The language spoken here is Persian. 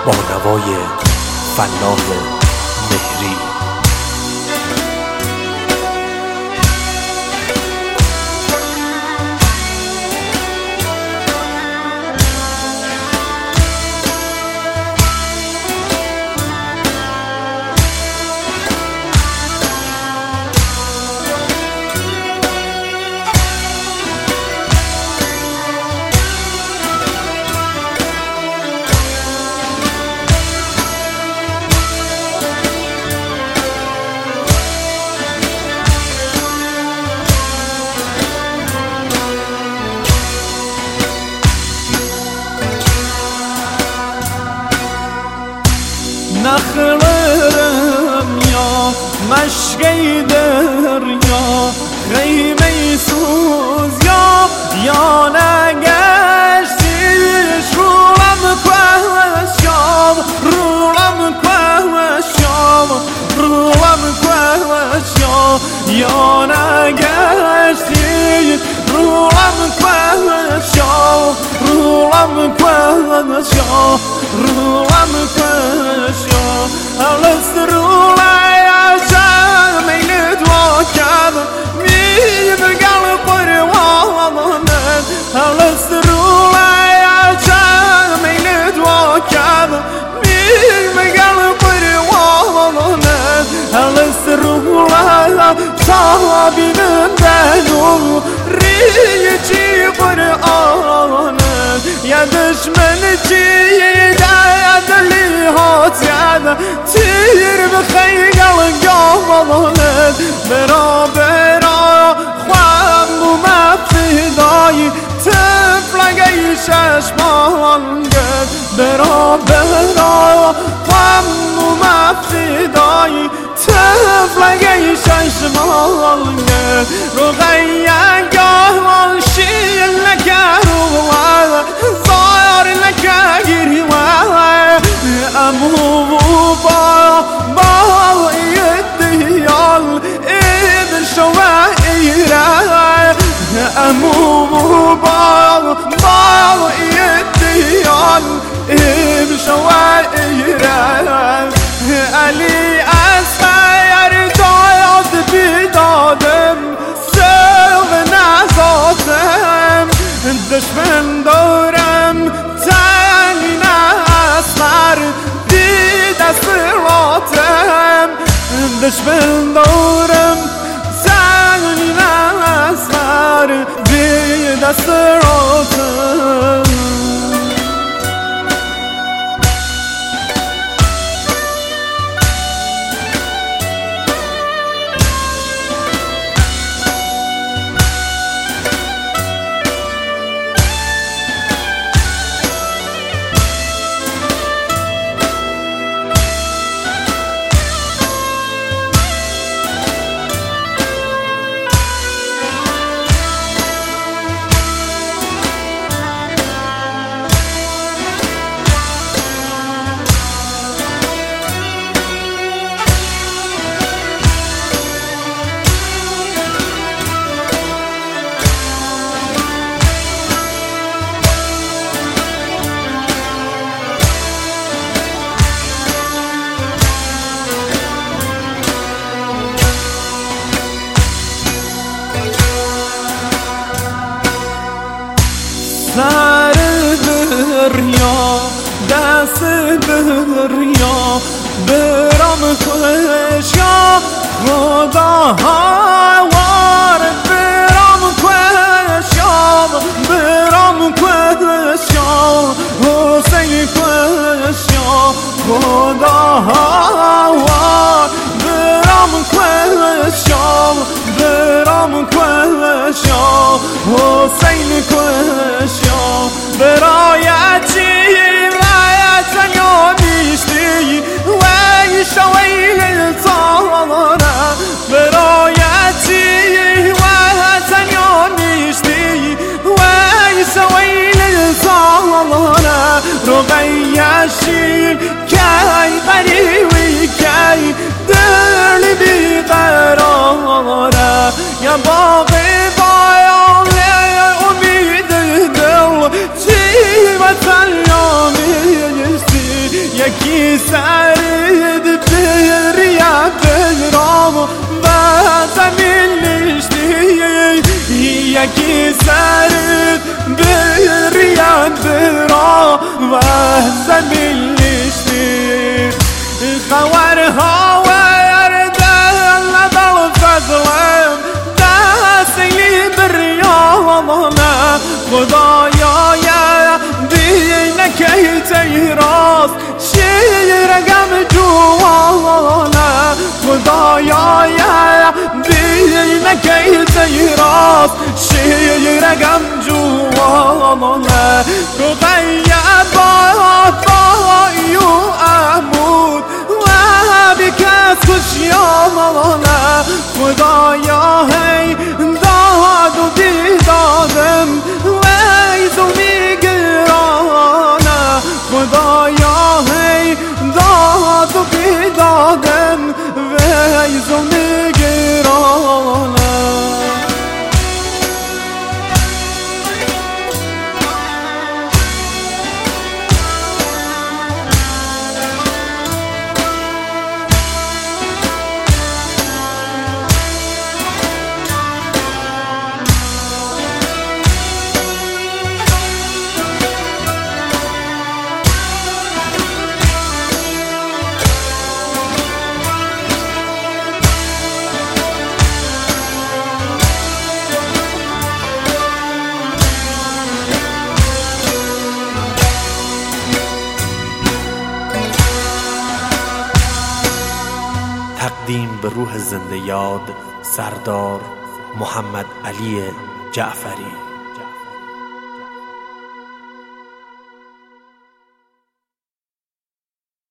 با نوای فلاح مهری. نخلرم یا مشکی دریا خیمه سوز یا نگشتیش رولم کوشم یا نگشتی رولم کوشم هلست رولی عشم میلد واکد میبگل پروانت هلست رولی عشم میلد واکد میبگل پروانت هلست رولی صحابی من دلو ریچی قرآنت یدش من چی دلی هات یاد تیر بخیل گامانت برا خوام و مفیدای تفلگی ششمان گد برا خوام و مفیدای تفلگی ششمان گد رو غیگاه شیل نکرو زار نکگیری امو با ایدیال ایدن شوائره امو با ایدیال ایدن شوائره علی از خیر داد بیدادم سوق نزاتم دشمن دارم تنی نسمر دستراتم دشمن دارم زنی نسمر بی دستراتم سر دریا دست دریا برام کشیا خدا هوار برام کشیا حسین کشیا خدا هوار برام کشیا حسین کشیا برایتی رایت یا نیستی و شویل تارا برایتی رایت یا نیستی و شویل تارا رقیشی کی قریبی کی دل بیقراره یا باقی بایان امید دل چی مثل یا میستی یکی سرد بریا برام و زمین نشتی یکی سرد بریا برام و زمین نشتی خوارها ورد لدل فضلم دستی بریامانه خدایا دینکی تیراست شیرگم جوانه خدایا دینکی تیراست شیرگم جوانه رقیه بایو عمود و بکس خوشیانه خدایا هی داد و بیدادم ویزو میگرانه خدایا هی داد و بیدادم ویزو میگرانه تقدیم به روح زنده یاد سردار محمد علی جعفری.